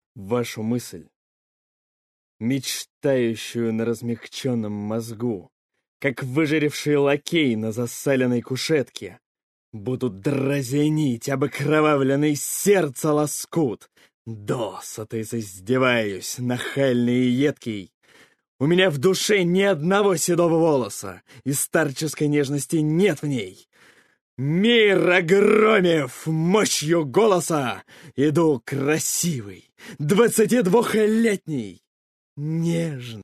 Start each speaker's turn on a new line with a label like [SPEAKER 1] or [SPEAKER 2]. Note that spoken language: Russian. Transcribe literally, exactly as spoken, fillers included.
[SPEAKER 1] вашу мысль, мечтающую на размягченном мозгу, как выжаревший лакей на засаленной кушетке, будут дразнить обокровавленный сердце лоскут. Досыта издеваюсь, нахальный и едкий. У меня в душе ни одного седого волоса, и старческой нежности нет в ней. Мир огромев мощью голоса, иду красивый, двадцатидвухлетний, нежный.